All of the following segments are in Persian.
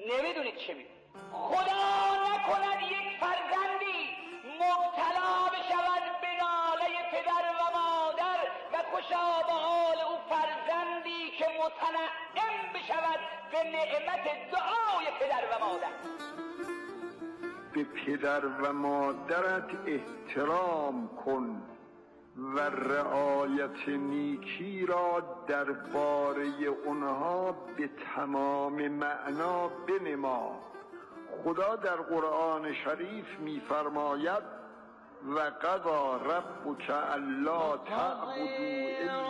نمیدونید چه میگه. خدا نکند یک فرزندی مبتلا بشود به ناله پدر و مادر و خوشا به حال او فرزندی که متنعم بشود به نعمت دعای پدر و مادر. به پدر و مادرت احترام کن و رعایت نیکی را درباره اونها به تمام معنا بنما. خدا در قرآن شریف می‌فرماید و قضا ربک الا تعبدوا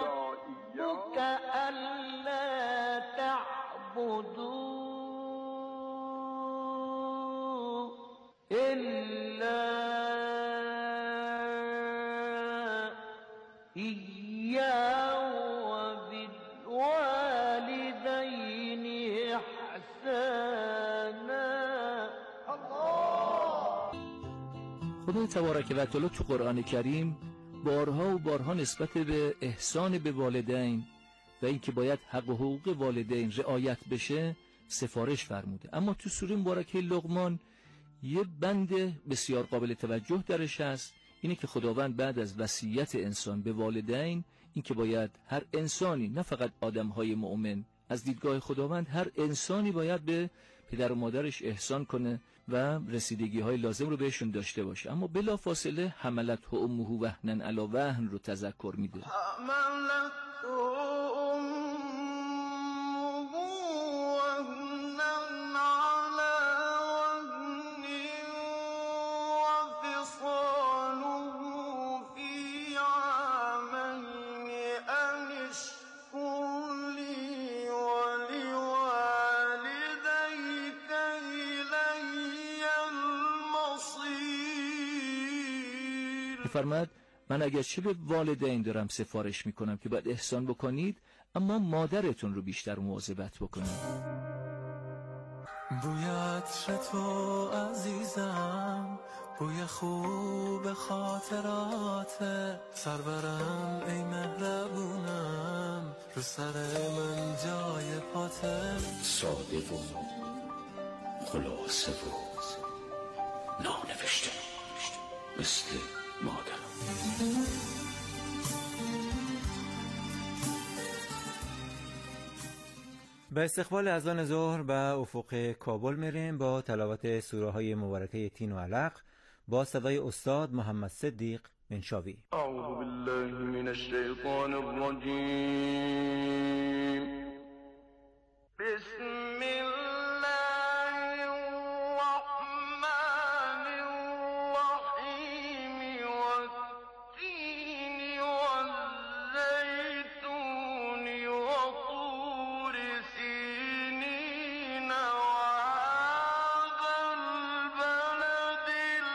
الا إياه وبالوالدين إحسانا. خدای تبارک و تعالی تو قرآن کریم بارها و بارها نسبت به احسان به والدین و اینکه باید حق و حقوق والدین رعایت بشه سفارش فرموده. اما تو سوره مبارکه لقمان یه بند بسیار قابل توجه درش هست، اینه که خداوند بعد از وصیت انسان به والدین، این که باید هر انسانی، نه فقط آدم‌های مؤمن، از دیدگاه خداوند هر انسانی باید به پدر و مادرش احسان کنه و رسیدگی‌های لازم رو بهشون داشته باشه. اما بلافاصله حملته امه وهنا علی وهن رو تذکر میده. فرمود من اگرچه به والدین دارم سفارش میکنم که باید احسان بکنید، اما مادرتون رو بیشتر مواظبت بکنید. بوی عطر تو عزیزم، بوی خوب خاطرات، سرورم ای مهربونم، رو سر من جای پاته. ساده و خلاصه و نانوشته مثل مادرم. به استقبال اذان ظهر به افق کابل میریم با تلاوت سوره های مبارکه تین و علق با صدای استاد محمد صدیق منشاوی. اعوذ بالله من الشیطان الرجیم. بسم الله الرحمن الرحیم. والتین والزیتون وطور سینین وهذا البلد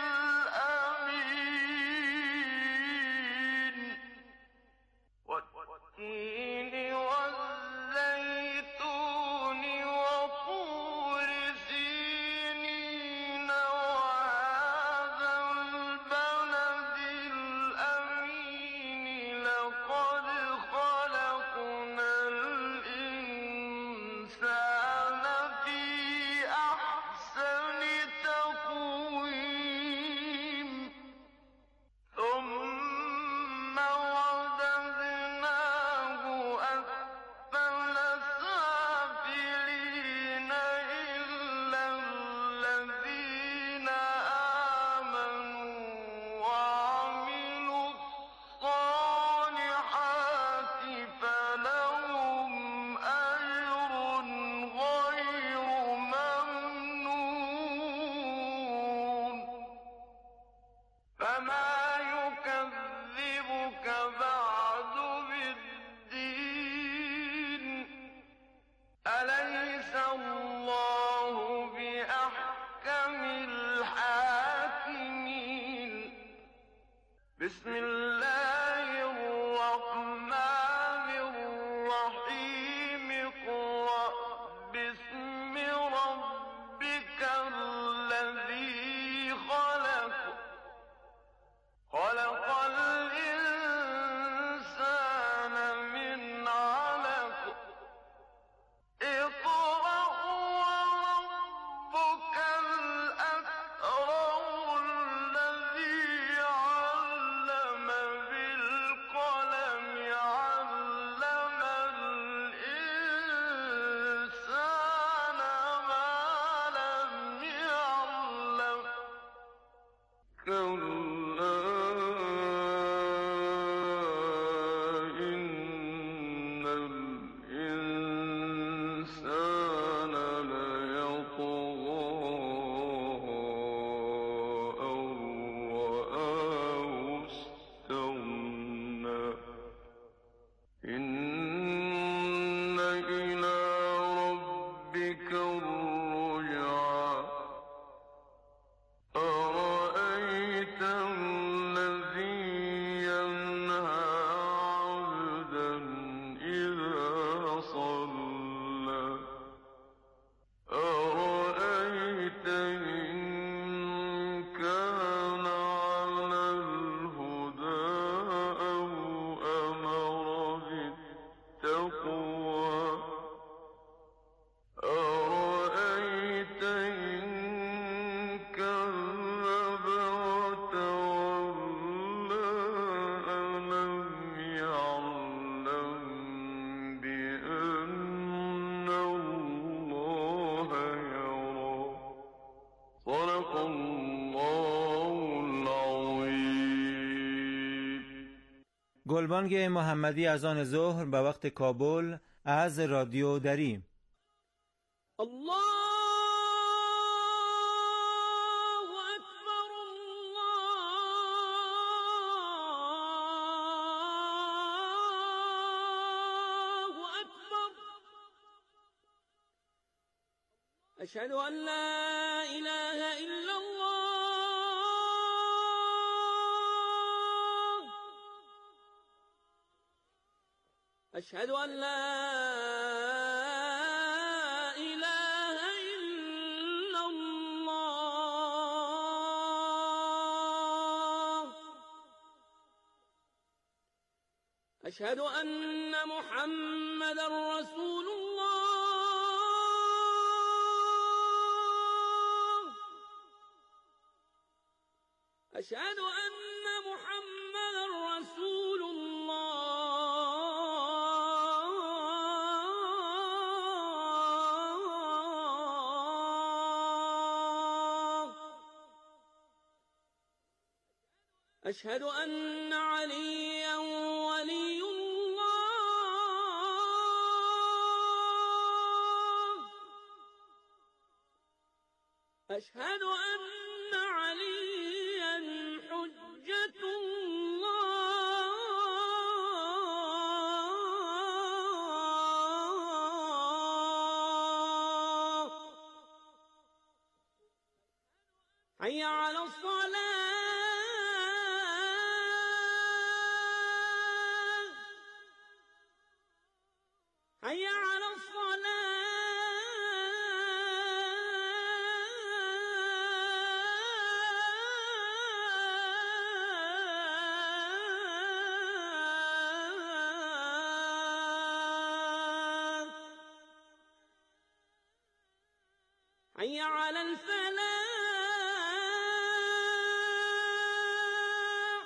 الامین. والتین والزیتون ربك الرجعى أرأيت الذي ينهى عبدا إذا صلى أرأيت إن كان على الهدى أو أمر بالتقوى أرأيت إن كذب وتولى ألم يعلم بأن الله يرى صدق الله العظيم. گلبانگ محمدی از آن ظهر به وقت کابل از رادیو دریم. الله أكبر الله أكبر أشهد أن لا إله إلا الله أشهد أن لا إله إلا الله أشهد أن محمدا رسول الله أشهد أن محمدا رسول الله أشهد أن عليا ولي الله أشهد أن عليا حجة الله حي على الصلاة حي على الصلاة حي على الفلاح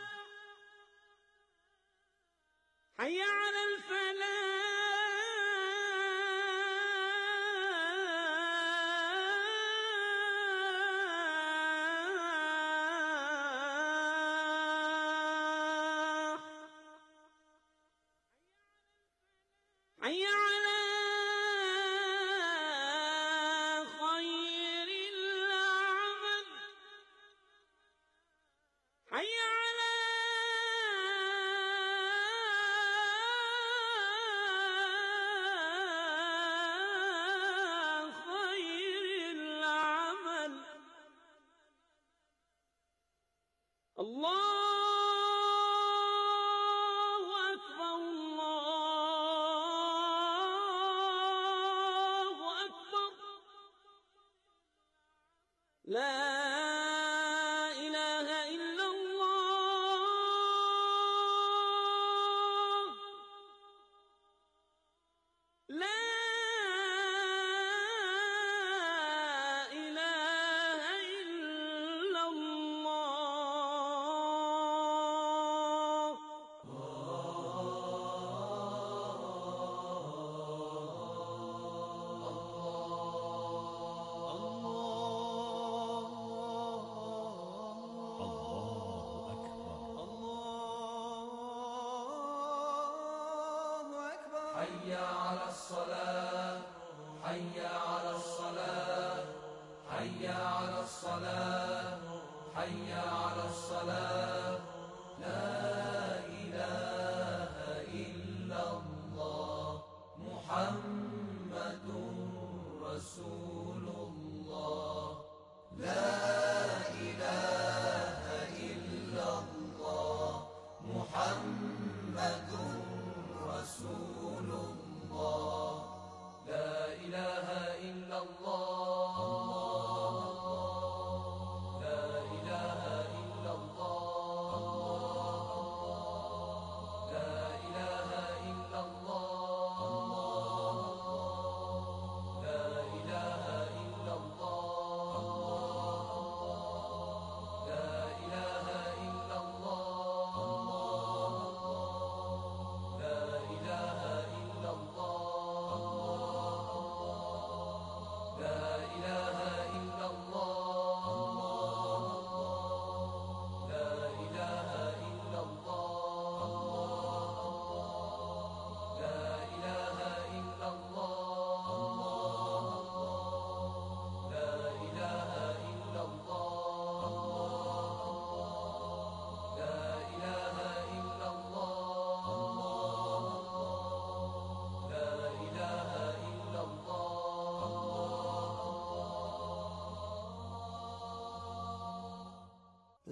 حي على الفلاح حي على خير العمل حي على خير العمل الله أكبر الله أكبر لا إله إلا الله لا إله إلا الله حي على الصلاة حي على الصلاة حي على الصلاة حي على الصلاة لا إله إلا الله محمد رسول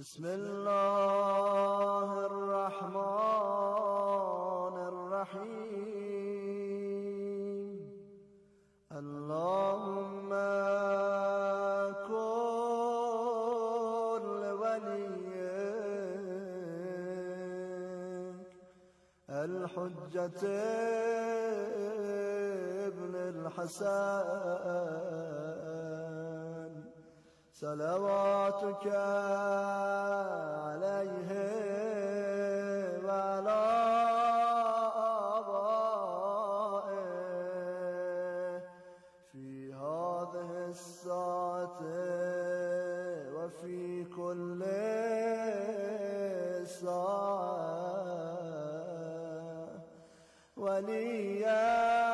بسم الله الرحمن الرحیم. اللهم كن لوليك الحجة ابن الحسن صلواتك عليه وعلى آبائه في هذه الساعة وفي كل ساعة وليا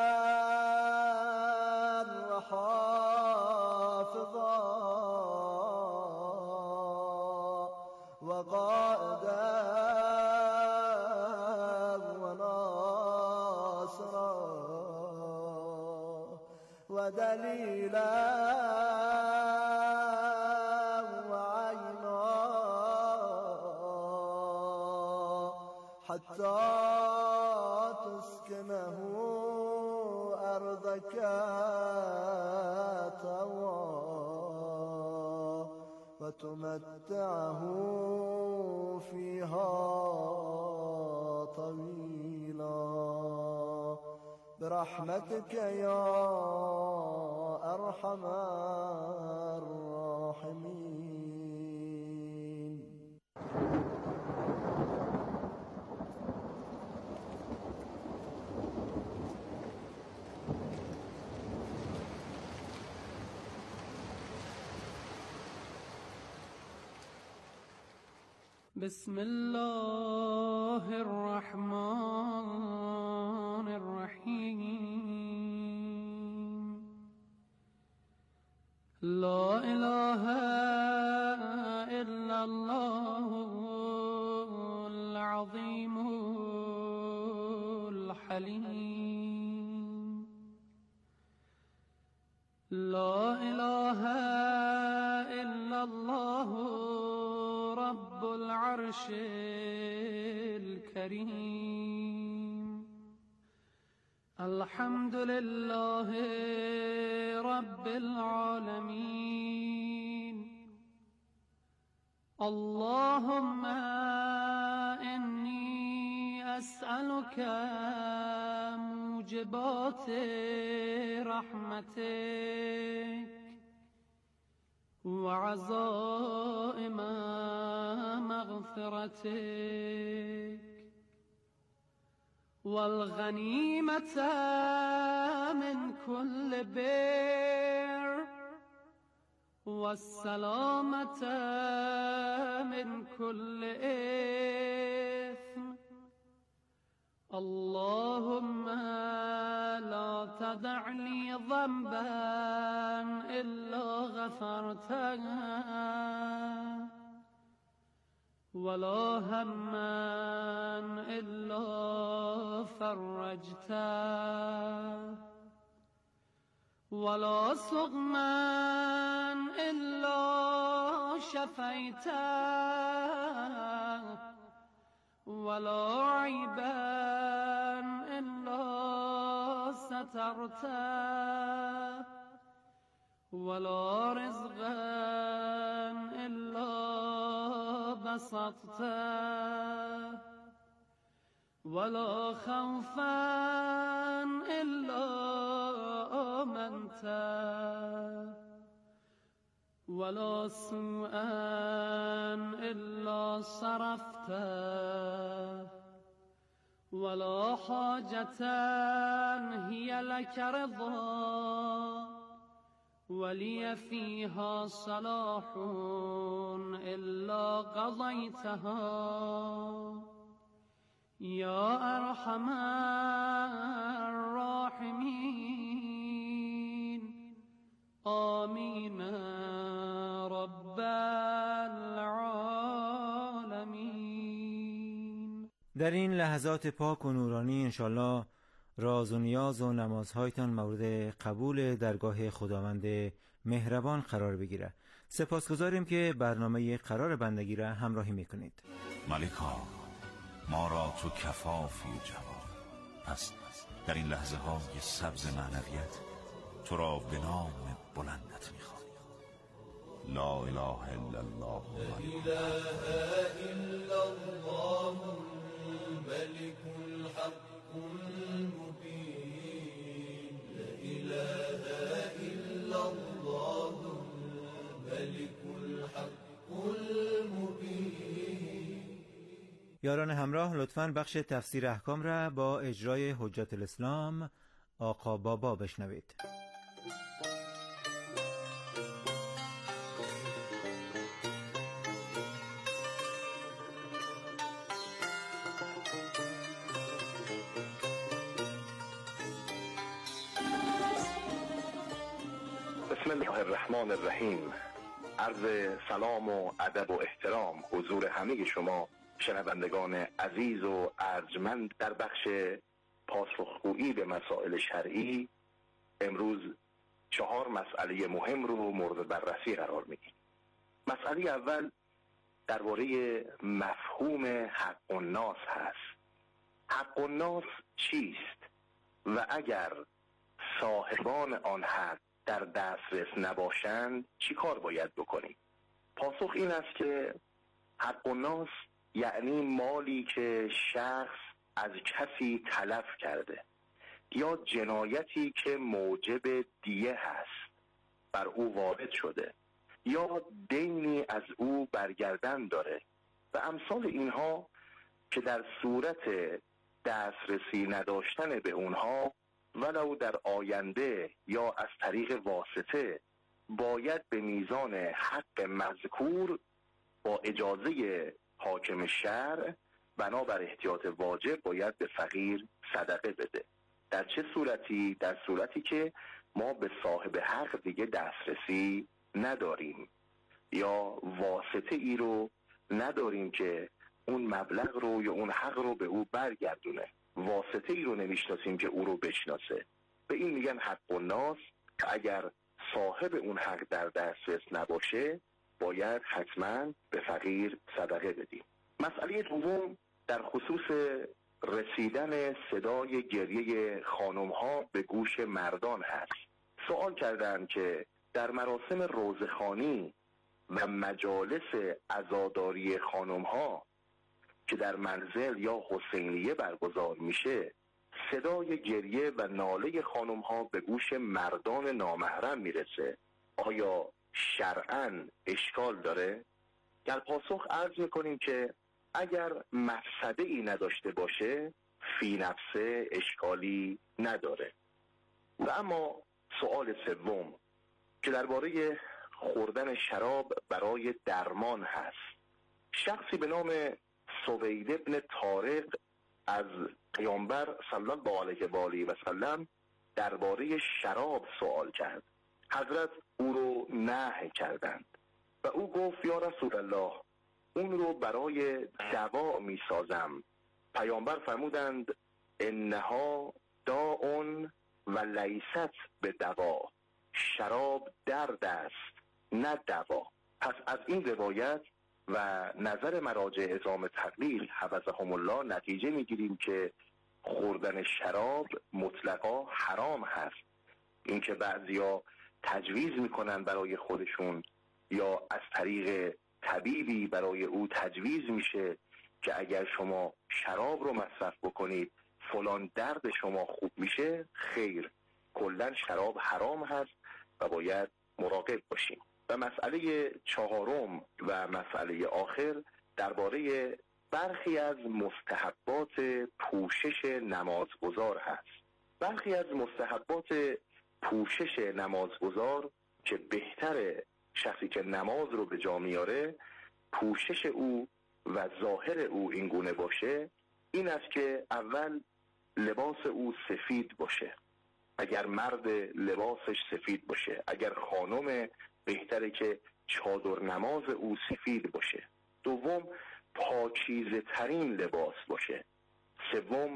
وحافظا وقائدا وناصرا ودليلا وعينا حتى تسكنه أرضك طوعا وتمتعه فيها طويلا برحمتك يا أرحم الراحمين. بسم الله الرحمن الرحیم. لا اله الا الله العظیم الحلیم. لا اله الا الله رب العرش الكريم. الحمد لله رب العالمين. اللهم إني أسألك موجبات رحمتك وعزائم مغفرتك والغنيمة من كل بر والسلامة من كل إثم. اللهم لا تدع لي ذنبا إلا غفرته ولا هما إلا فرجته ولا سقما إلا شفيته ولا عيبا إلا سترته ولا رزقا إلا بسطته ولا خوفا إلا آمنته ولا سوءا إلا صرفته ولا حاجة هي لك رضا ولي فيها صلاح إلا قضيتها يا أرحم الراحمين. آمين رب العالمين. در این لحظات پاک و نورانی انشالله راز و نیاز و نمازهایتان مورد قبول درگاه خداوند مهربان قرار بگیره. سپاسگزاریم که برنامه قرار بندگی را همراهی میکنید. ملکا، ما را تو کفافی جواب، پس در این لحظه های سبز معنویت تو را به نام بلندت میخوام. لا اله الا الله، لا اله الا الله الملك الحق المبين. لا اله الا الله الملك الحق المبين. یاران همراه، لطفاً بخش تفسیر احکام را با اجرای حجت الاسلام آقا بابا بشنوید. بسم الله الرحمن الرحیم. عرض سلام و ادب و احترام حضور همه شما شنوندگان عزیز و ارجمند در بخش پاسخگویی به مسائل شرعی. امروز 4 مسئله مهم رو مورد بررسی قرار میدیم. مسئله اول درباره مفهوم حق الناس هست. حق الناس چیست و اگر صاحبان آن حق در دسترس نباشند چی کار باید بکنیم؟ پاسخ این است که حق الناس یعنی مالی که شخص از کسی تلف کرده یا جنایتی که موجب دیه هست بر او وارد شده یا دینی از او برگردن داره و امثال اینها که در صورت دسترسی نداشتن به اونها ولو در آینده یا از طریق واسطه باید به میزان حق مذکور با اجازه حاکم شرع بنابر احتیاط واجب باید به فقیر صدقه بده. در چه صورتی؟ در صورتی که ما به صاحب حق دیگه دسترسی نداریم یا واسطه ای رو نداریم که اون مبلغ رو یا اون حق رو به او برگردونه، واسطه ای رو نمیشناسیم که او رو بشناسه. به این میگن حق الناس که اگر صاحب اون حق در دسترس نباشه باید حتما به فقیر صدقه بدیم. مسئله دوم در خصوص رسیدن صدای گریه خانم ها به گوش مردان هست. سوال کردند که در مراسم روزخوانی و مجالس عزاداری خانم ها که در منزل یا حسینیه برگزار میشه صدای گریه و ناله خانم ها به گوش مردان نامحرم میرسه، آیا شرعاً اشکال داره؟ در پاسخ عرض میکنیم که اگر مفسده ای نداشته باشه فی نفسه اشکالی نداره. و اما سوال سوم که درباره خوردن شراب برای درمان هست. شخصی به نام سوید ابن طارق از پیامبر صلی الله علیه و سلم درباره شراب سوال کرد. حضرت او رو نهی کردند و او گفت یا رسول الله اون رو برای دوا می سازم. پیامبر فرمودند انها داء و لیست به دوا، شراب درد است نه دوا. پس از این روایت و نظر مراجع عظام تقلیل حفظهم الله نتیجه میگیریم که خوردن شراب مطلقا حرام هست. اینکه بعضیا تجویز میکنن برای خودشون یا از طریق طبیبی برای او تجویز میشه که اگر شما شراب رو مصرف بکنید فلان درد شما خوب میشه، خیر، کلاً شراب حرام هست و باید مراقب باشیم. و مسئله چهارم و مسئله آخر درباره برخی از مستحبات پوشش نمازگزار هست. برخی از مستحبات پوشش نمازگزار که بهتره شخصی که نماز رو به جا میاره پوشش او و ظاهر او این گونه باشه، این است که اول لباس او سفید باشه. اگر مرد لباسش سفید باشه، اگر خانم بهتره که چادر نماز او سفید باشه. دوم پاکیزه ترین لباس باشه. سوم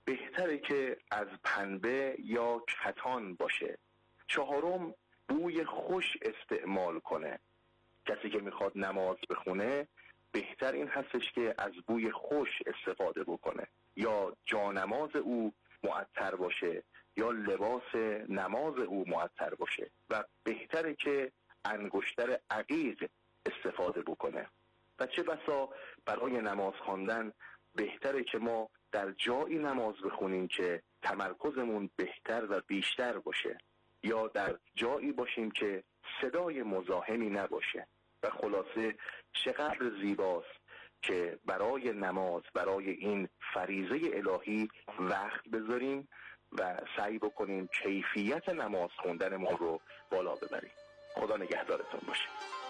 بهتره که از پنبه یا کتان باشه. 4، بوی خوش استعمال کنه. کسی که میخواد نماز بخونه بهتر این هستش که از بوی خوش استفاده بکنه، یا جانماز او معطر باشه یا لباس نماز او معطر باشه، و بهتره که انگشتر عقیق استفاده بکنه. و چه بسا برای نماز خواندن بهتره که ما در جایی نماز بخونیم که تمرکزمون بهتر و بیشتر باشه، یا در جایی باشیم که صدای مزاحمی نباشه. و خلاصه چقدر زیباست که برای نماز، برای این فریضه الهی وقت بذاریم و سعی بکنیم کیفیت نماز خوندنمون رو بالا ببریم. خدا نگهدارتون باشه.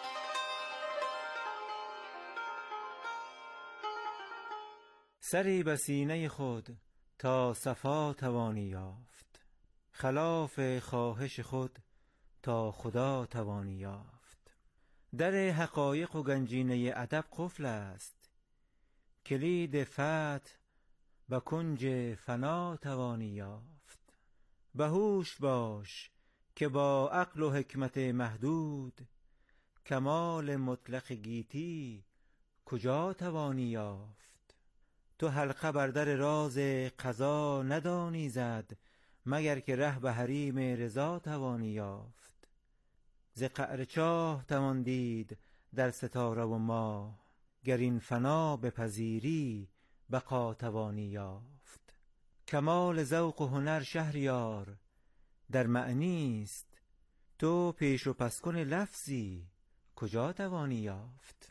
سری به سینه خود تا صفا توانی یافت، خلاف خواهش خود تا خدا توانی یافت. در حقایق و گنجینه ادب قفل است، کلید فتح به کنج فنا توانی یافت. به هوش باش که با عقل و حکمت محدود، کمال مطلق گیتی کجا توانی یافت. تو حلقه بر در راز قضا ندانی زد، مگر که ره به حریم رضا توانی یافت. ز قعر چاه توان دید در ستاره و ماه، گر این فنا بپذیری بقا توانی یافت. کمال ذوق و هنر شهریار در معنی است، تو پیش و پس کن لفظی کجا توانی یافت.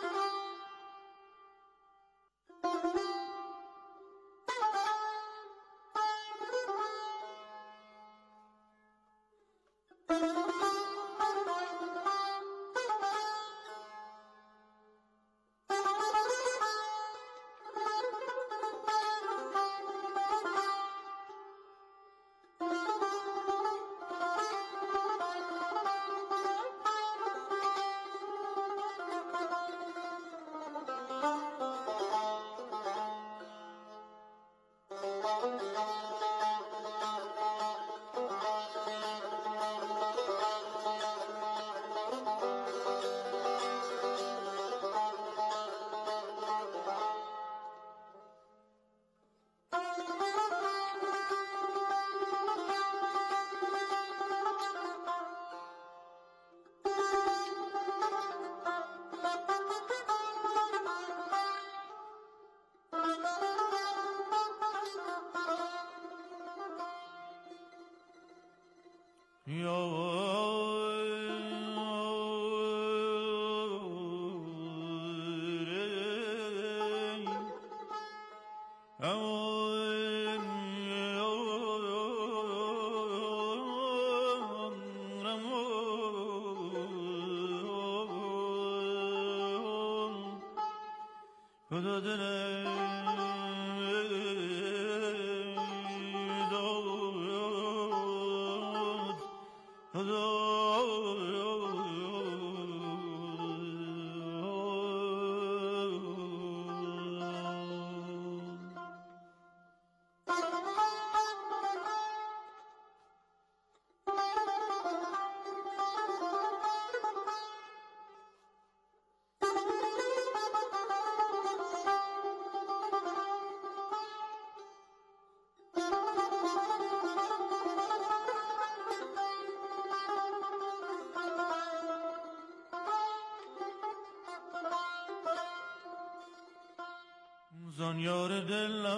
زان یار دل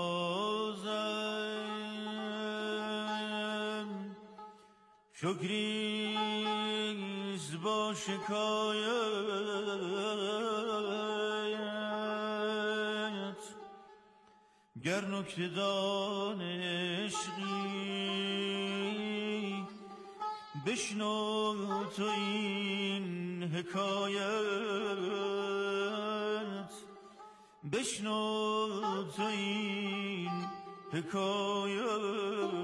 نوازم شکریز با شکایت، گر نکته دان عشقی بشنو تو این حکایت، بشنو تو این حکایت.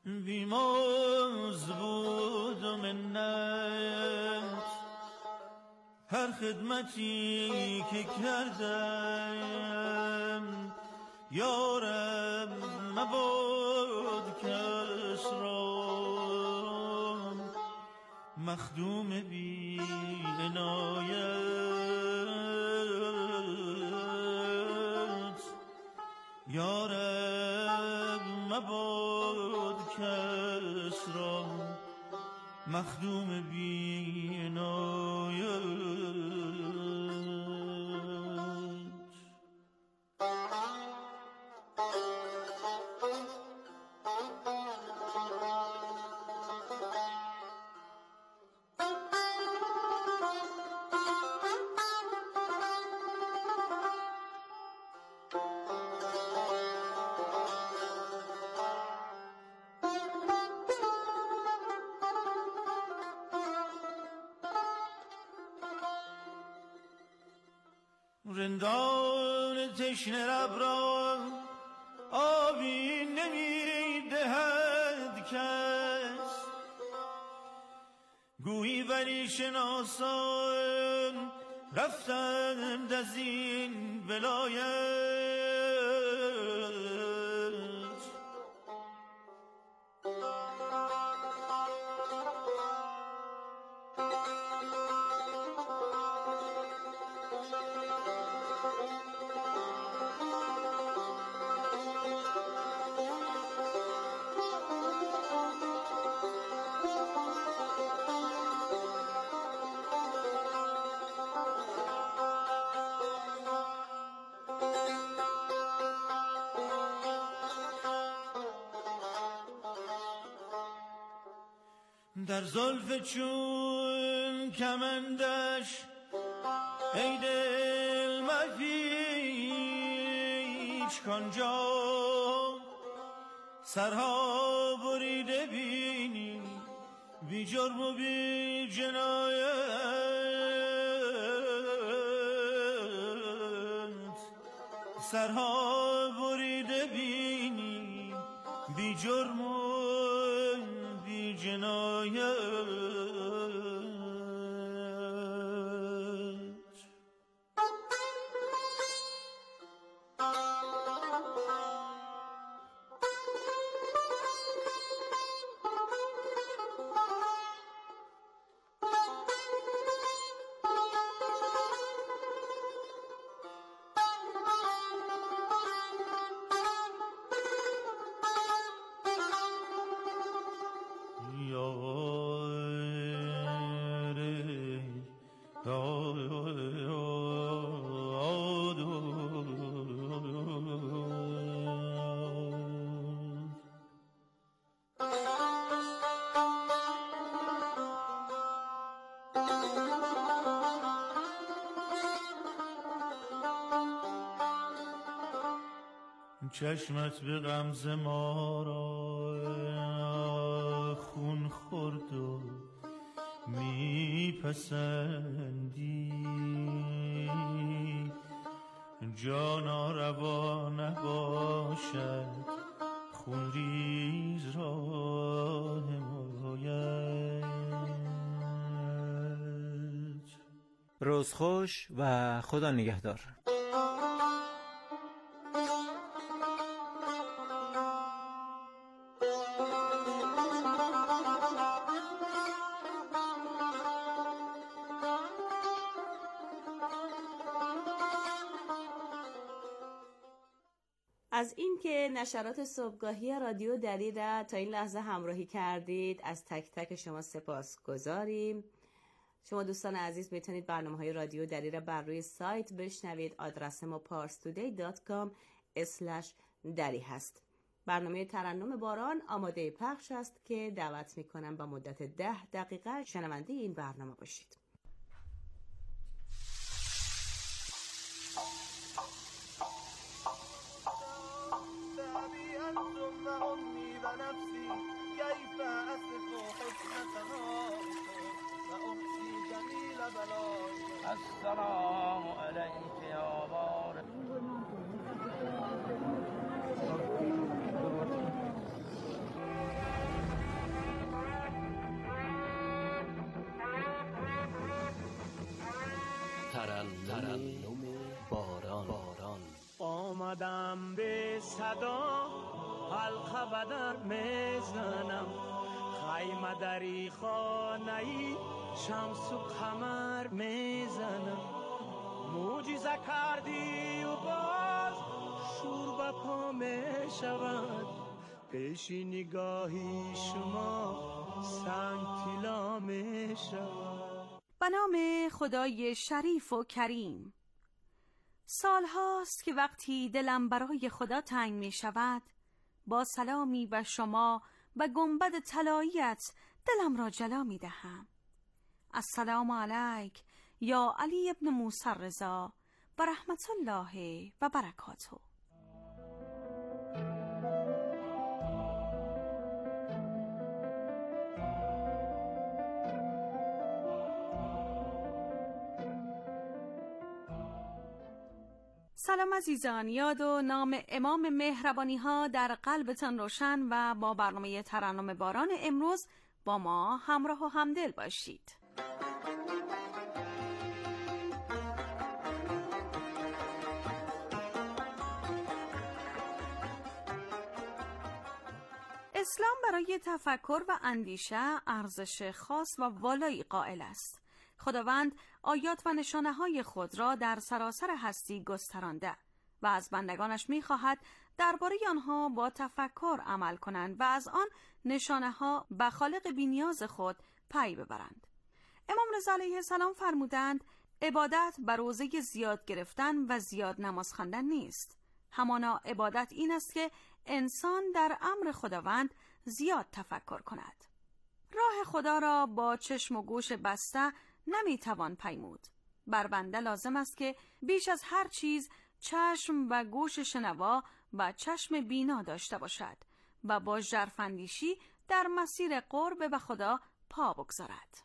بیموز بود و منت هر خدمتی که کردم یارم مباد کس را مخدوم بی عنایت یارم مباد کس را مخدوم بی عنایت. رندان تشنه لب را آبی نمی دهد کس گویی ولی شناسان رفتند از این ولایت در زلف چون کمندش ای دل مپیچ کانجا سرها بریده بینی بی جرم و بی جنایت سرها بریده بینی بی جرم و بی جنایت. چشمت به غمزه ما را خون خورد و میپسندی جانا روا نباشد خون ریز را حمایت. روز خوش و خدا نگهدار. از این که نشرات صبحگاهی رادیو دری را تا این لحظه همراهی کردید از تک تک شما سپاس گذاریم. شما دوستان عزیز میتونید برنامه‌های رادیو دری را بر روی سایت بشنوید. آدرس ما parstoday.com/dari هست. برنامه ترنم باران آماده پخش است که دعوت میکنم با مدت 10 دقیقه شنونده این برنامه باشید. السلام علیک یا بار آمدم به صدا حلقه بدر میزنم، خیمه دری خانه‌ای شمس و قمر میزنم. معجزه کردی و باز شور به پا میشود، پیش نگاهی شما سنگ طلا میشود. به نام خدای شریف و کریم. سال هاست که وقتی دلم برای خدا تنگ می شود، با سلامی به شما و گنبد طلایی‌ات دلم را جلا می دهم. السلام علیک یا علی ابن موسی رضا و رحمت الله و برکاته. سلام عزیزان، یاد و نام امام مهربانی ها در قلبتان روشن و با برنامه ترنم باران امروز با ما همراه و همدل باشید. اسلام برای تفکر و اندیشه ارزش خاص و والایی قائل است. خداوند آیات و نشانه‌های خود را در سراسر هستی گسترانده و از بندگانش می‌خواهد درباره آنها با تفکر عمل کنند و از آن نشانه‌ها به خالق بی‌نیاز خود پی ببرند. امام رضا علیه السلام فرمودند عبادت بر روزه زیاد گرفتن و زیاد نماز خواندن نیست. همانا عبادت این است که انسان در امر خداوند زیاد تفکر کند. راه خدا را با چشم و گوش بسته نمیتوان پیمود. بر بنده لازم است که بیش از هر چیز چشم و گوش شنوا و چشم بینا داشته باشد و با ژرفاندیشی در مسیر قرب به خدا پا بگذارد.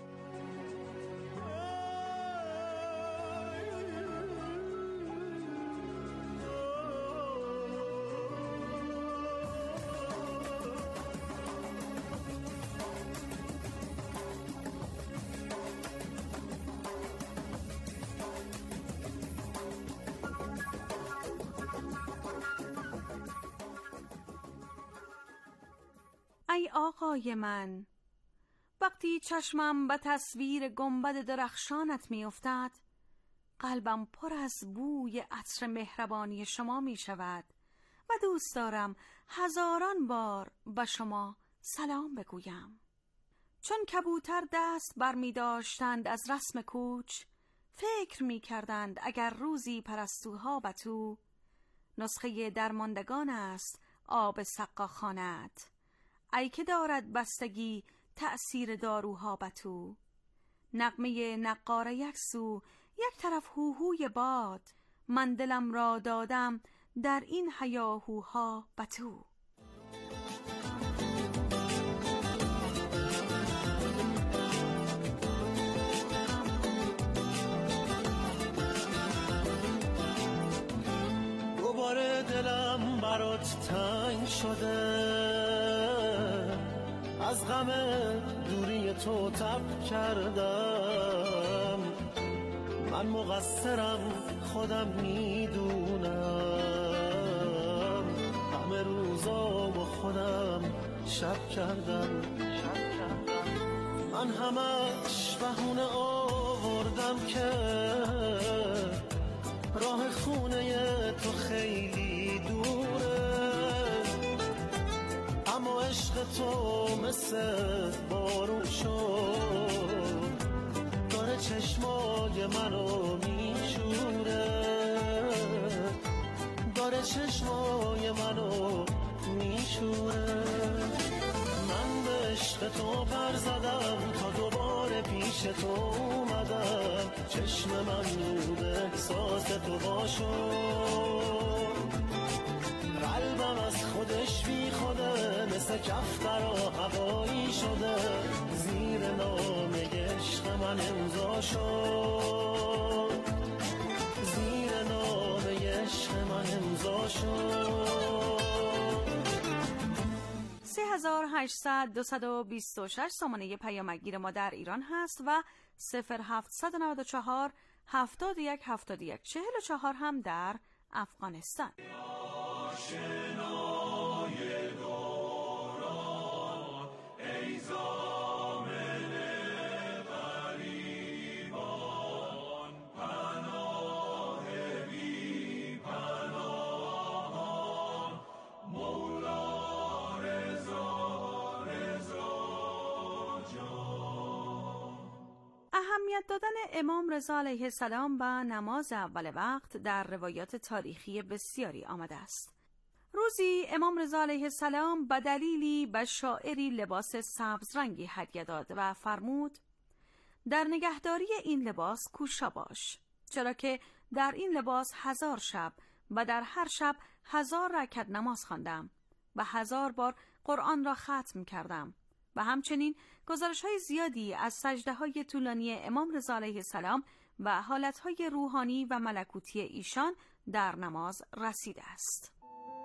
ای آقای من، وقتی چشمم به تصویر گنبد درخشانت می افتد، قلبم پر از بوی عطر مهربانی شما می شود و دوست دارم هزاران بار به شما سلام بگویم. چون کبوتر دست بر می داشتند از رسم کوچ، فکر می کردند اگر روزی پرستوها به تو، نسخه درماندگان است آب سقاخانت. ای که دارد بستگی تأثیر داروها به تو، نغمه نقاره یک سو، یک طرف هوهوی باد، من دلم را دادم در این هیاهوها به تو. دوباره دلم برات تنگ شده، از غم دوری تو تب کردم. من مقصرم خودم میدونم، همه روزا با خودم شب کردم. من همش بهونه آوردم که راه خونه تو خیلی دوره، اما عشق تو مثل بارون شد، داره چشمای منو میشوره، داره چشمای منو میشوره. من به عشق تو پر زدم تا دوباره پیش تو اومدم، چشم من نور احساس تو باشو، قلبم از خودش بی خوده، مثل کفترا هوایی شده، زیر نام عشق من امضا شد، زیر نام عشق من امضا شد. 3800-226 سامانه پیامگیر ما در ایران هست و 0794 71 71 44 هم در افغانستان. اهمیت دادن امام رضا علیه السلام به نماز اول وقت در روایات تاریخی بسیاری آمده است. روزی امام رضا علیه السلام به دلیلی به شاعری لباس سبز رنگی هدیه داد و فرمود در نگهداری این لباس کوشا باش، چرا که در این لباس 1000 شب و در هر شب 1000 رکعت نماز خواندم و 1000 بار قرآن را ختم کردم. و همچنین گزارش‌های زیادی از سجده‌های طولانی امام رضا علیه السلام و حالت‌های روحانی و ملکوتی ایشان در نماز رسیده است.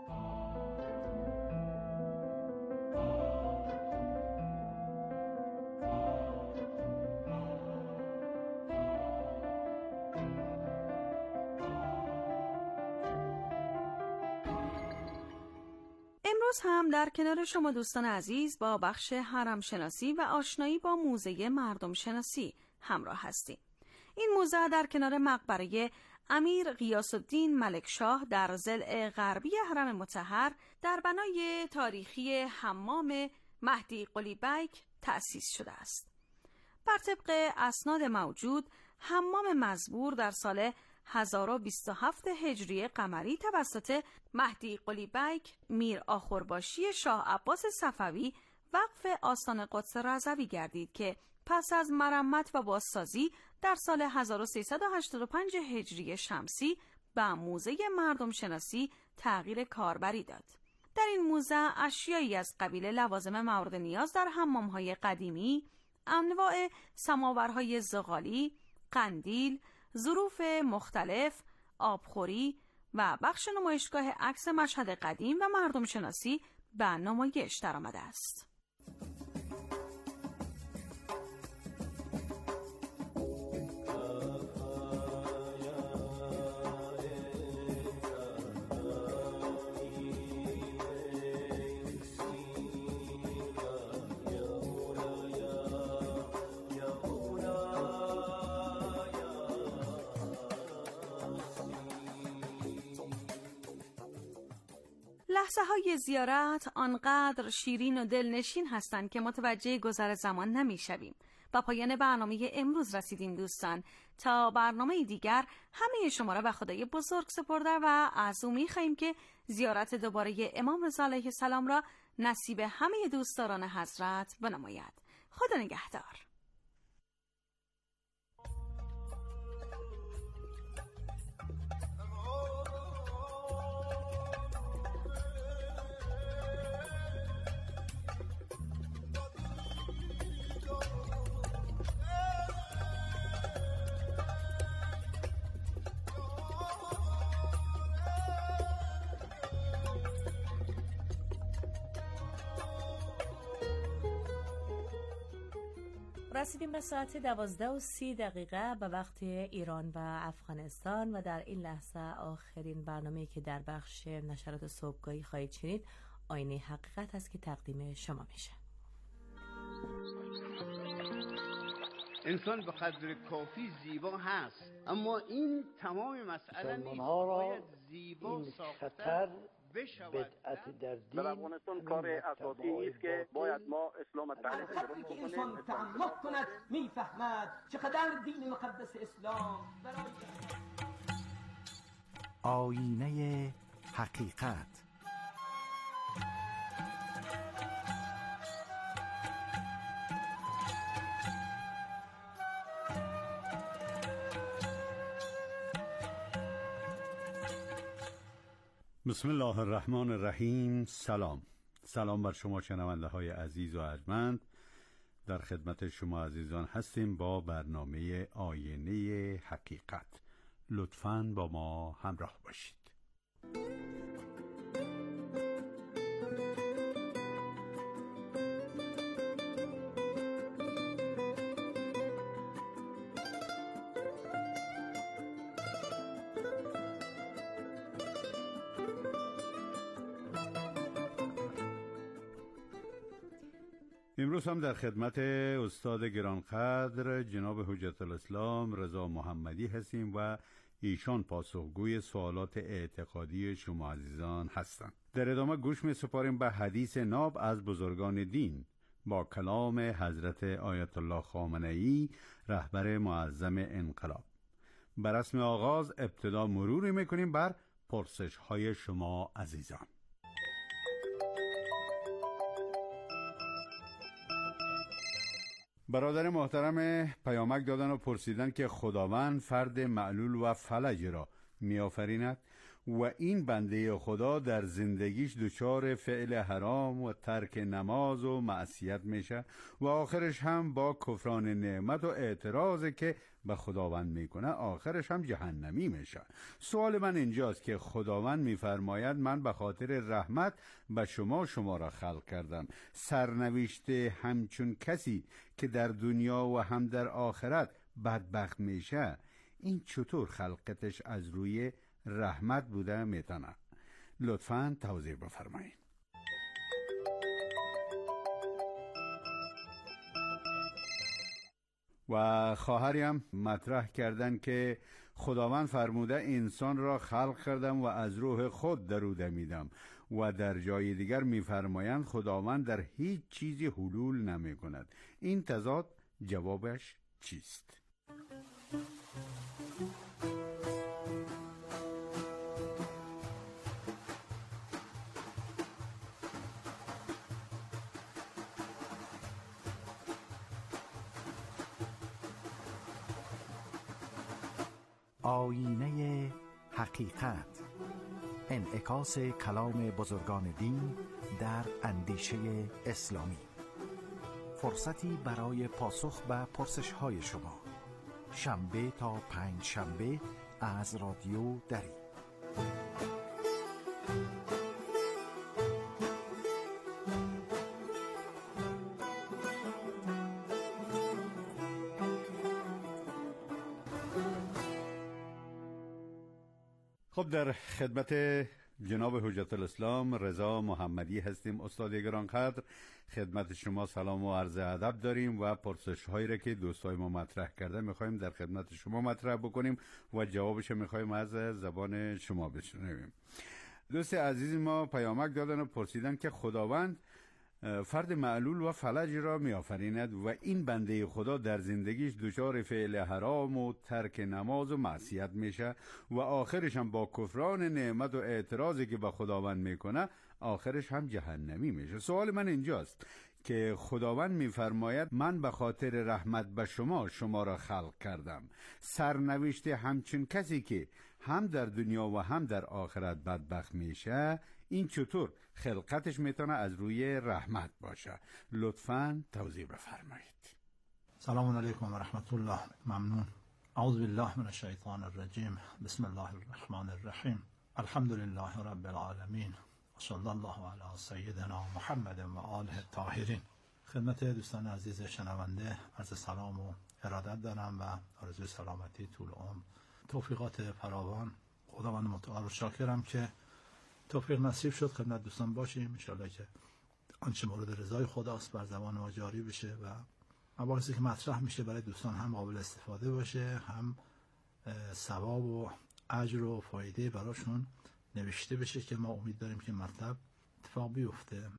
امروز هم در کنار شما دوستان عزیز با بخش حرم شناسی و آشنایی با موزه مردم شناسی همراه هستیم. این موزه در کنار مقبره امیر غیاث الدین ملکشاه در ضلع غربی حرم مطهر در بنای تاریخی حمام مهدی قلی بیک تأسیس شده است. بر طبق اسناد موجود، حمام مزبور در سال 1027 هجری قمری توسط مهدی قلی بیک میر آخورباشی شاه عباس صفوی وقف آستان قدس رضوی گردید که پس از مرمت و بازسازی در سال 1385 هجری شمسی به موزه مردم شناسی تغییر کاربری داد. در این موزه اشیایی از قبیل لوازم مورد نیاز در حمام‌های قدیمی، انواع سماورهای زغالی، قندیل، ظروف مختلف، آبخوری و بخش نمایشگاه عکس مشهد قدیم و مردم شناسی به نمایش درآمده است. لحظه‌های زیارت آنقدر شیرین و دلنشین هستند که متوجه گذر زمان نمی‌شویم. با پایان برنامه امروز رسیدیم دوستان. تا برنامه دیگر همه شما را به خدای بزرگ سپرده و از او می‌خواهیم که زیارت دوباره امام رضا علیه السلام را نصیب همه دوستداران حضرت بنماید. خدا نگهدار. رسیدیم به ساعت 12:30 به وقت ایران و افغانستان و در این لحظه آخرین برنامه‌ای که در بخش نشرات صبحگاهی خواهید شنید آینه حقیقت است که تقدیم شما میشه. انسان به قدر کافی زیبا هست، اما این تمام مسئله نیست. باید زیبا ساختن بدعت در دین. در افغانستان کار اساسی است که باید ما اسلام تعریف کنیم. وقتی که انسان تعمق کند میفهمد چقدر دین مقدس اسلام برای آینه حقیقت. بسم الله الرحمن الرحیم. سلام بر شما شنونده های عزیز و ارجمند. در خدمت شما عزیزان هستیم با برنامه آینه حقیقت. لطفاً با ما همراه باشید. امروز هم در خدمت استاد گرانقدر جناب حجت الاسلام رضا محمدی هستیم و ایشان پاسخگوی سوالات اعتقادی شما عزیزان هستند. در ادامه گوش می سپاریم به حدیث ناب از بزرگان دین با کلام حضرت آیت الله خامنه‌ای رهبر معظم انقلاب. بر رسم آغاز ابتدا مروری میکنیم بر پرسش های شما عزیزان. برادر محترم پیامک دادن و پرسیدن که خداوند فرد معلول و فلج را می‌آفریند و این بنده خدا در زندگیش دچار فعل حرام و ترک نماز و معصیت میشه و آخرش هم با کفران نعمت و اعتراض که به خداوند میکنه آخرش هم جهنمی میشه. سوال من اینجاست که خداوند میفرماید من به خاطر رحمت به شما را خلق کردم. سرنوشت همچون کسی که در دنیا و هم در آخرت بدبخت میشه، این چطور خلقتش از روی رحمت بوده میتونه؟ لطفاً توضیح بفرمایید. و خواهریم مطرح کردن که خداوند فرموده انسان را خلق کردم و از روح خود در او دمیدم و در جای دیگر میفرمایند خداوند در هیچ چیزی حلول نمی کند. این تضاد جوابش چیست؟ آیینه حقیقت، انعکاس کلام بزرگان دین در اندیشه اسلامی. فرصتی برای پاسخ به پرسش‌های شما، شنبه تا پنج شنبه از رادیو دری. خب در خدمت جناب حجت الاسلام رضا محمدی هستیم. استاد گرانقدر، خدمت شما سلام و عرض ادب داریم و پرسش هایی را که دوستای ما مطرح کرده میخوایم در خدمت شما مطرح بکنیم و جوابش میخوایم از زبان شما بشنویم. دوست عزیز ما پیامک دادن و پرسیدن که خداوند فرد معلول و فلج را می آفریند و این بنده خدا در زندگیش دچار فعل حرام و ترک نماز و معصیت میشه و آخرش هم با کفران نعمت و اعتراضی که به خداوند میکنه آخرش هم جهنمی میشه. سوال من اینجاست که خداوند میفرماید من به خاطر رحمت به شما را خلق کردم. سرنوشت همچون کسی که هم در دنیا و هم در آخرت بدبخت میشه، این چطور خلقتش میتونه از روی رحمت باشه؟ لطفاً توضیح بفرمایید. سلام علیکم و رحمت الله. ممنون. اعوذ بالله من الشیطان الرجیم. بسم الله الرحمن الرحیم. الحمد لله رب العالمین و صلی الله علی سیدنا محمد و آله الطاهرین. خدمت دوستان عزیز شنونده عرض سلام و ارادت دارم و آرزوی سلامتی، طول عمر، توفیقات فراوان. خداوند متعال رو شاکرم که توفیق نصیب شد خدمت دوستان باشیم. انشاءالله که آنچه مورد رضای خداست بر زبان ما جاری بشه و مباحثی که مطرح میشه برای دوستان هم قابل استفاده باشه، هم ثواب و اجر و فایده براشون نوشته بشه که ما امید داریم که مطلب اتفاق بیفته.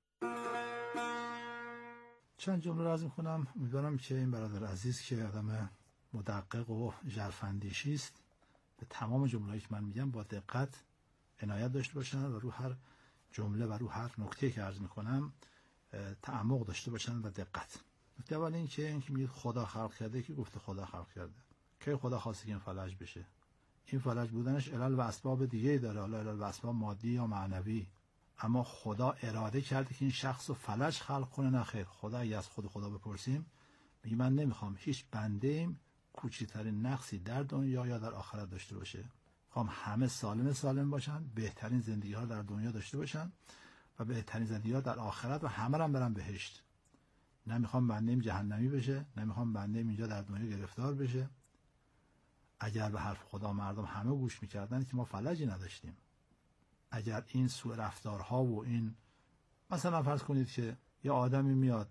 چند جمله را عرض می‌کنم. امیدوارم که این برادر عزیز که آدم مدقق و ژرف‌اندیشی است به تمام جمله‌ای که من میگم با دقت عنایت داشته باشن و رو هر جمله و رو هر نکته که عرض میکنم تعمق داشته باشن و دقت. نکته اول این که میگه خدا خلق کرده، که گفته خدا خلق کرده؟ کی خدا خواسته که این فلج بشه؟ این فلج بودنش علل و اسباب دیگه داره، حالا علل و اسباب مادی یا معنوی، اما خدا اراده کرده که این شخص رو فلج خلق کنه؟ نه خیر. خدا اگه از خدا بپرسیم میگه من نمیخوام هیچ بنده‌ام کوچکترین نقصی در دنیا یا در آخرت داشته باشه. میخوام همه سالم باشن، بهترین زندگی ها در دنیا داشته باشن و بهترین زندگی ها در آخرت و همه هم برن بهشت. نمیخوام بنده‌ام جهنمی بشه، نمیخوام بنده‌ام اینجا در دنیا گرفتار بشه. اگر به حرف خدا مردم همه گوش میکردن که ما فلجی نداشتیم. اگر این سوء رفتارها و این مثلا فرض کنید که یه آدمی میاد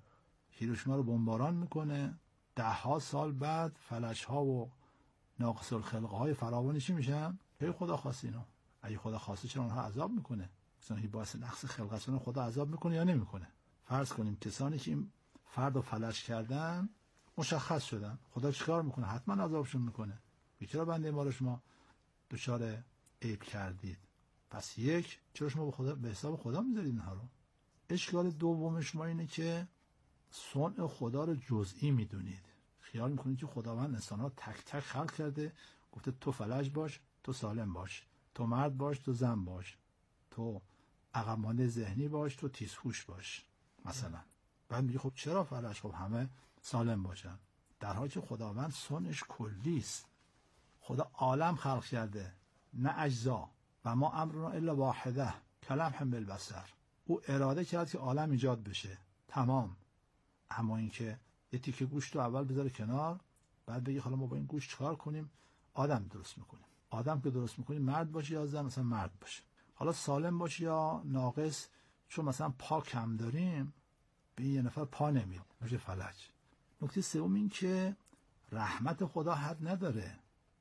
هیروشیما رو بمباران میکنه، 10 سال بعد فلج‌ها و ناقص الخلقه های فراوانی چی میشن؟ ای خدا خواست اینو. اگه خدا خواسته چرا اونها عذاب میکنه؟ کسانی که باعث نقص خلقتشون خدا عذاب میکنه یا نمیکنه؟ فرض کنیم کسانی که این فرد رو فلج کردن مشخص شدن، خدا چیکار میکنه؟ حتما عذابشون میکنه. چرا بنده ما رو شما دچار عیب کردید؟ پس چرا شما به حساب خدا میذارید اینها رو؟ اشکال دوم شما اینه که صنع خدا رو جزئی میدونید. خیال میکنید که خداوند انسان‌ها تک تک خلق کرده، گفته تو فلج باش، تو سالم باش، تو مرد باش، تو زن باش، تو عقب مانده ذهنی باش، تو تیزهوش باش مثلا. بعد میگه خب چرا فلج؟ خب همه سالم باشن. در حالی که خداوند صنعش کلی است. خدا عالم خلق کرده، نه اجزا. و ما امرنا الا واحده کلمح بالبصر. او اراده کرد که عالم ایجاد بشه، تمام. اما اینکه یه تیکه گوشت رو اول بذاره کنار، بعد بگی حالا ما با این گوشت چیکار کنیم؟ آدم درست میکنیم. آدم که درست میکنیم مرد باشه یا زن؟ مثلا مرد باشه. حالا سالم باشه یا ناقص؟ چون مثلا پا کم داریم به یه نفر پا نمیده، میشه فلج. نکته سوم این که رحمت خدا حد نداره.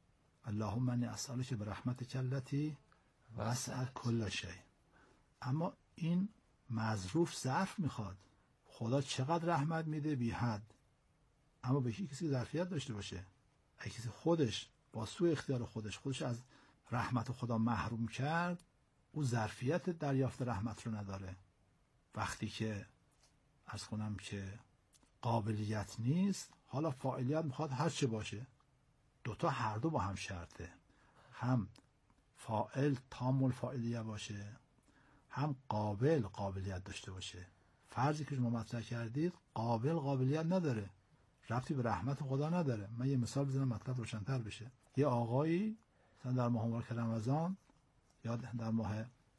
اللهم انی اسالک برحمتک التی وسعت کل شیء. اما این مظروف ظرف میخواد. خدا چقدر رحمت میده؟ بی حد. اما به کسی ظرفیت داشته باشه. اگه کسی خودش با سوء اختیار خودش از رحمت خدا محروم کرد، او ظرفیت دریافت رحمت رو نداره. وقتی که عرض کنم که قابلیت نیست، حالا فاعلیت میخواد هر چه باشه، دوتا هر دو با هم شرطه. هم فاعل تام الفاعلیت باشه، هم قابلیت داشته باشه. فرضی که شما مطرح کردید قابلیت نداره، ربطی به رحمت خدا نداره. من یه مثال بزنم مطلب روشن‌تر بشه. یه آقایی مثلا در ماه مبارک رمضان یا در ماه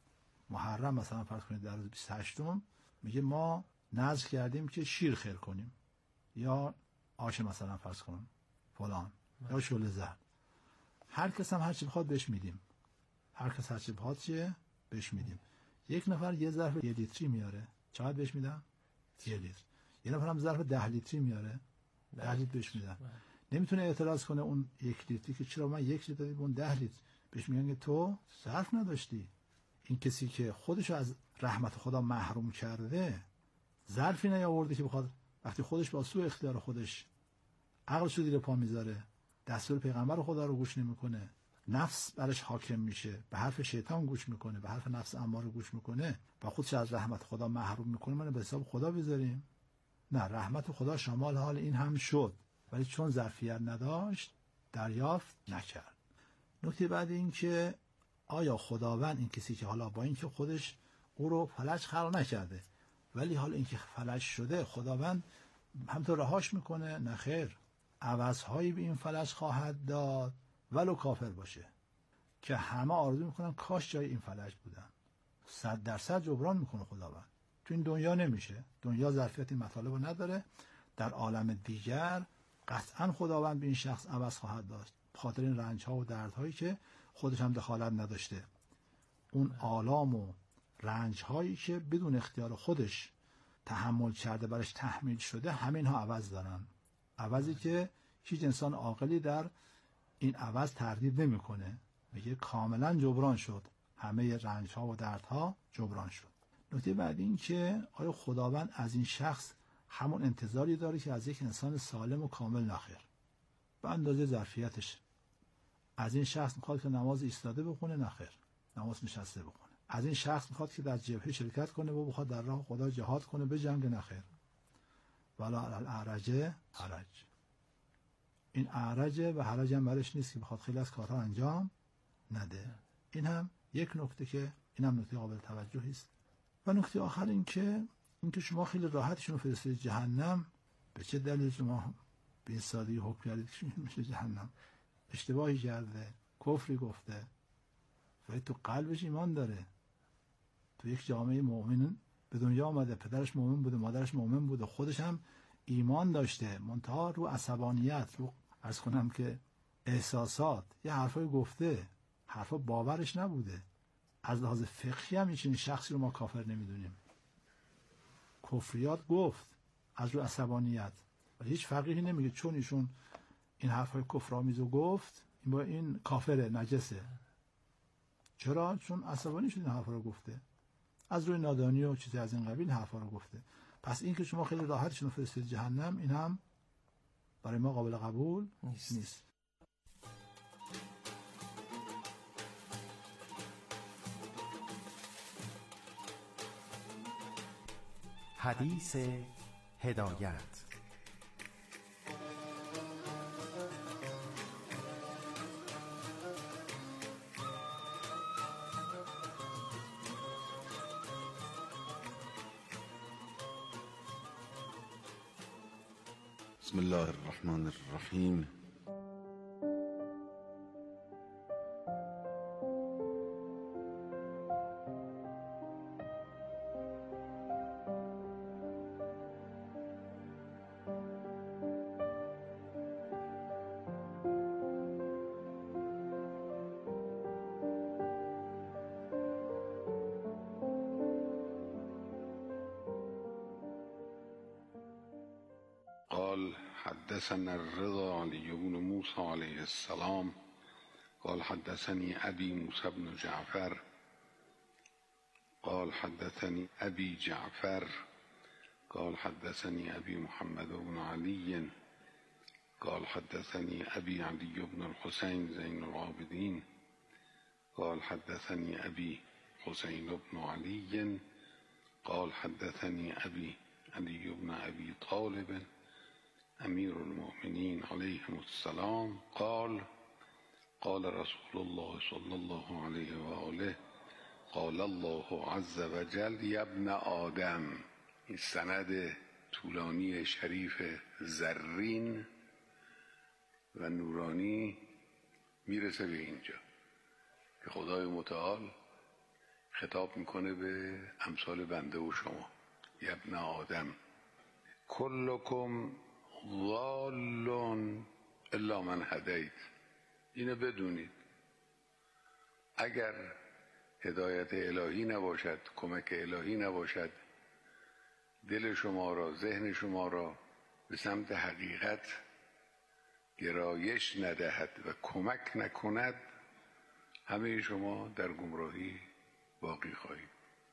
محرم مثلا فرض کنید در روز 28م میگه ما نذر کردیم که شیر خیر کنیم یا آش مثلا فرض کنم فلان یا شعله زرد. هر کس هم هر چی بخواد بهش میدیم. هر کس هر چی بخواد چیه بهش میدیم. یک نفر یه ظرف 1 لیتری میاره، چقدر بهش میدم؟ 1 لیتر. یه نفر هم ظرف 10 لیتری میاره، 10 لیتر بهش میدم. نمیتونه اعتراض کنه اون 1 لیتری که چرا من 1 لیتر دادم اون 10 لیتر. بهش میگن که تو ظرف نداشتی. این کسی که خودشو از رحمت خدا محروم کرده ظرفی نیاورده که بخواد، وقتی خودش با سوء اختیار خودش عقلش رو زیر پا میذاره، دستور پیغمبر خدا رو گوش نمیکنه، نفس برش حاکم میشه، به حرف شیطان گوش میکنه، به حرف نفس اماره گوش میکنه و خودش از رحمت خدا محروم میکنه. من به حساب خدا بذاریم؟ نه، رحمت خدا شمال حال این هم شد، ولی چون ظرفیت نداشت دریافت نکرد. نکته بعد این که آیا خداوند این کسی که حالا با اینکه خودش او رو فلج خلق نکرده ولی حالا اینکه فلج شده خداوند همطور رهاش میکنه؟ نه خیر، عوضهایی به این فلج خواهد داد ولو کافر باشه، که همه آرزو میکنن کاش جای این فلج بودن. 100% جبران میکنه خداوند. تو این دنیا نمیشه، دنیا ظرفیت این مطالب رو نداره. در عالم دیگر قطعا خداوند به این شخص عوض خواهد داشت، خاطر این رنج ها و دردهایی که خودش هم دخالت نداشته. اون آلام و رنج هایی که بدون اختیار خودش تحمل کرده، برش تحمیل شده، همین ها عوض دارن. عوضی که هیچ انسان عاقلی در این عوض تردید نمیکنه، میگه کاملا جبران شد، همه رنج ها و دردها جبران شد. نکته بعد این که آیا خداوند از این شخص همون انتظاری داره که از یک انسان سالم و کامل؟ نخیر، به اندازه ظرفیتش. از این شخص میخواد که نماز ایستاده بخونه؟ نخیر، نماز نشسته بخونه. از این شخص میخواد که در جبهه شرکت کنه و بخواد در راه خدا جهاد کنه بجنگه؟ نخیر. ولا علی الاعرج حرج. این اعرجه و حرج هم برش نیست که بخواد خیلی از کارها انجام نده. این هم یک نکته که این هم نکته قابل توجهی است. و نکته آخر این که شما خیلی راحتشون رو فرستید جهنم. به چه دلیل شما به این سادگی حکم کردید که میشه جهنم؟ اشتباهی کرده، کفری گفته، ولی تو قلبش ایمان داره. تو یک جامعه مؤمن به دنیا آمده، پدرش مؤمن بوده، مادرش مؤمن بوده، خودش هم ایمان داشته، منتها رو عصبانیت، رو عرض کنم که احساسات، یه حرفای گفته، حرفا باورش نبوده. از لحاظ فقهی هم این شخصی رو ما کافر نمیدونیم. کفریات گفت، از رو عصبانیت. و هیچ فقیهی نمیگه چون ایشون این حرفای کفرآمیزو گفت این کافره، نجسه. چرا؟ چون عصبانی شد این حرفا رو گفته، از روی نادانی و چیزی از این قبیل حرفا رو گفته. پس این که شما خیلی راحت شما فرستید جهنم، این هم برای ما قابل قبول نیست. حدیث هدایت. بسم الله الرحمن الرحیم. قال حدثنا الرضا علي بن موسى عليه السلام قال حدثني أبي موسى بن جعفر قال حدثني أبي جعفر قال حدثني أبي محمد بن علي قال حدثني أبي علي بن الحسين زين العابدين قال حدثني أبي حسين بن علي قال حدثني أبي علي بن أبي طالب أمير المؤمنين عليهم السلام قال قال رسول الله صلى الله عليه وآله قال الله عز وجل يا ابن آدم. این سند طولانی شریف زرین و نورانی میرسه به اینجا که خدای متعال خطاب میکنه به امثال بنده و شما. یا ابن آدم کلکم ضال الا من هدیت. اینو بدونید اگر هدایت الهی نباشد، کمک الهی نباشد، دل شما را، ذهن شما را به سمت حقیقت گرایش ندهد و کمک نکند، همه شما در گمراهی باقی خواهید.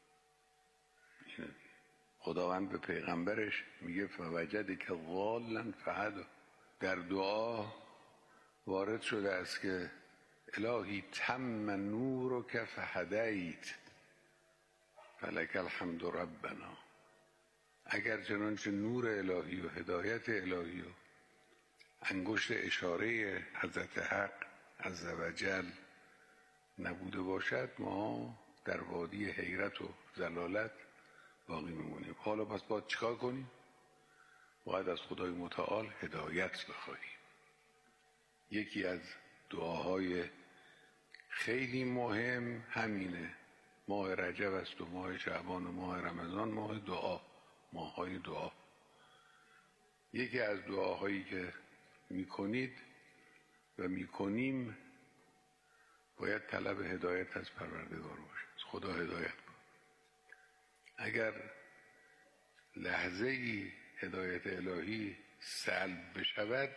خداوند به پیغمبرش میگه فوجد که ضالا فهدی. در دعا وارد شده است که الهی تم نورک فهدیت فلک الحمد ربنا. اگر چنانچه نور الهی و هدایت الهی و انگشت اشاره حضرت حق عزوجل نبوده باشد، ما در وادی حیرت و ضلالت باقی میمونیم. حالا پس باید چیکار کنیم؟ باید از خدای متعال هدایت بخواهیم. یکی از دعاهای خیلی مهم همینه. ماه رجب است و ماه شعبان و ماه رمضان ماه دعا، ماه‌های دعا. یکی از دعاهایی که میکنید و میکنیم باید طلب هدایت از پروردگار باشه، از خدا هدایت کن. اگر لحظه ای هدایت الهی سلب بشود،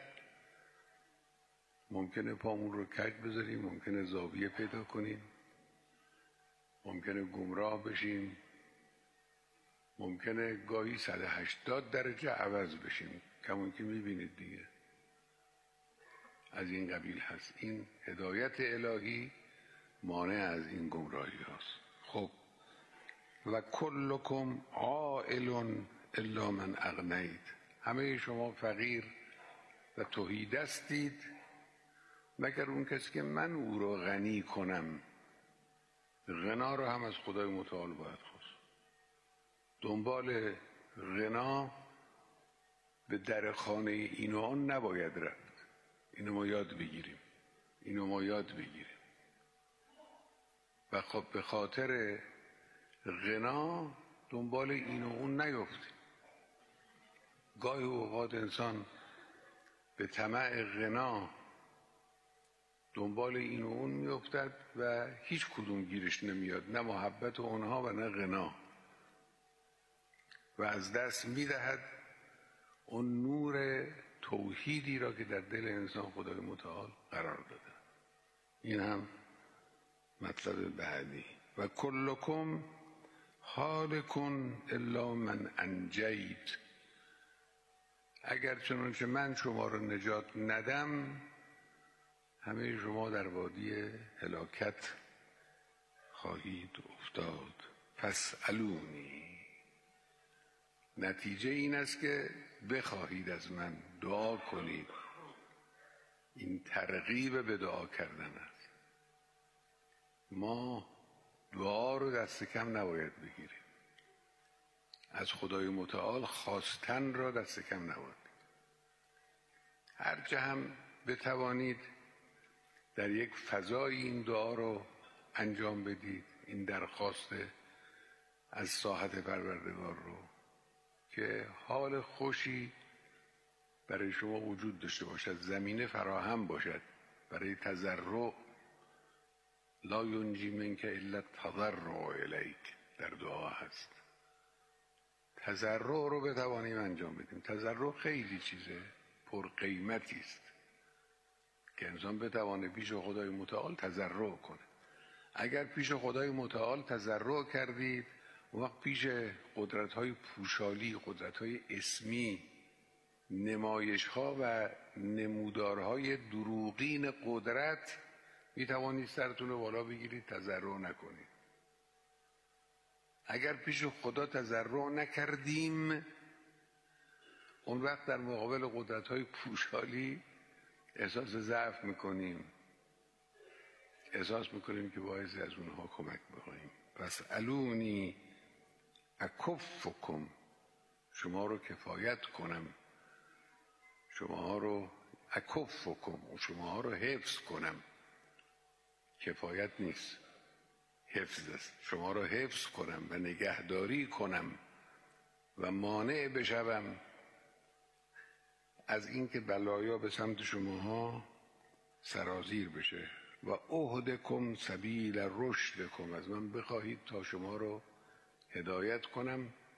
ممکنه پامون رو کج بذاریم، ممکنه زاویه پیدا کنیم، ممکنه گمراه بشیم، ممکنه گاهی 180 درجه عوض بشیم، کمون که میبینید دیگه از این قبیل هست. این هدایت الهی مانع از این گمراهی هست. خب و کلکم عائل الا من اغنیت. همه شما فقیر و تهیدستید مگر اون کسی که من او را غنی کنم. غنا را هم از خدای متعال باید خواست. دنبال غنا به در خانه این و آن نباید رفت. اینو ما یاد بگیریم. و خب به خاطر غنا دنبال این و اون نیفتیم. گاهی اوقات انسان به طمع غنا دنبال این و اون میافتد و هیچ کدوم گیرش نمیاد، نه محبت اونها و نه غنا، و از دست میدهد اون نور توحیدی را که در دل انسان خدای متعال قرار داده. این هم مطلب بعدی. و کلکم هالکن الا من انجیت، اگر چنانچه من شما را نجات ندم همه شما در وادی هلاکت خواهید افتاد. فاسألونی، نتیجه این است که بخواهید از من، دعا کنید. این ترغیب به دعا کردن است. ما دعا رو دست کم نباید بگیریم. از خدای متعال خواستن را دست کم نباید بگیریم. هرچه هم بتوانید در یک فضای این دعا رو انجام بدید، این درخواست از ساحت پروردگار رو، که حال خوشی برای شما وجود داشته باشد، زمینه فراهم باشد برای تضرع. لا ینجی منک الا التضرع الیک در دعا هست. تضرع رو بتوانیم انجام بدیم. تضرع خیلی چیزه پر قیمتی است که انسان بتوانه پیش خدای متعال تضرع کنه. اگر پیش خدای متعال تضرع کردید، اون وقت پیش قدرت‌های پوشالی، قدرت‌های اسمی، نمایش‌ها و نمودارهای دروغین قدرت می‌توانید سرتون رو بالا بگیرید، تضرع نکنید. اگر پیش خدا تضرع نکردیم، اون وقت در مقابل قدرت‌های پوشالی احساس ضعف می‌کنیم، احساس می‌کنیم که باید از اونها کمک بخواهیم. پس الونی اکفکم، شما رو کفایت کنم، شما رو اکفکم، شما رو حفظ کنم. کفایت نیست، حفظ است. شما رو حفظ کنم و نگهداری کنم و مانع بشوم از اینکه بلایا به سمت شماها سرازیر بشه. و اهدکم سبیل رشدکم، از من بخواهید تا شما رو هدایت کنم